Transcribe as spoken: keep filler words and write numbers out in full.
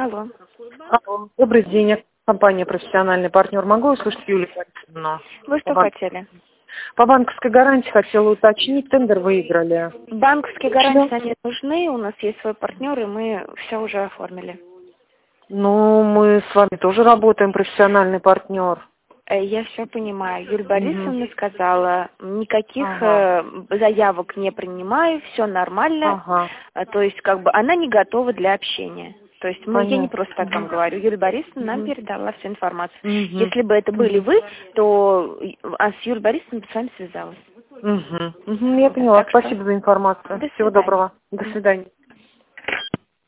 Алло. Алло. Добрый день, я компания «Профессиональный партнер». Могу услышать Юлию Борисовну? Вы что По бан- хотели? По банковской гарантии хотела уточнить, тендер выиграли. Банковские гарантии Да. они нужны, у нас есть свой партнер, и мы все уже оформили. Ну, мы с вами тоже работаем, профессиональный партнер. Э, Я все понимаю. Юлия Мгм. Борисовна сказала, никаких Ага. э, заявок не принимаю, все нормально. Ага. Э, То есть, как бы, она не готова для общения. То есть, мы, я не Понятно. просто так вам Мгм. говорю. Юлия Борисовна нам Мгм. передала всю информацию. Мгм. Если бы это были Мгм. вы, то э, а с Юлией Борисовной бы с вами связалась. Мгм. Мгм. Я поняла. Так что Спасибо за информацию. до Всего свидания. доброго. До свидания.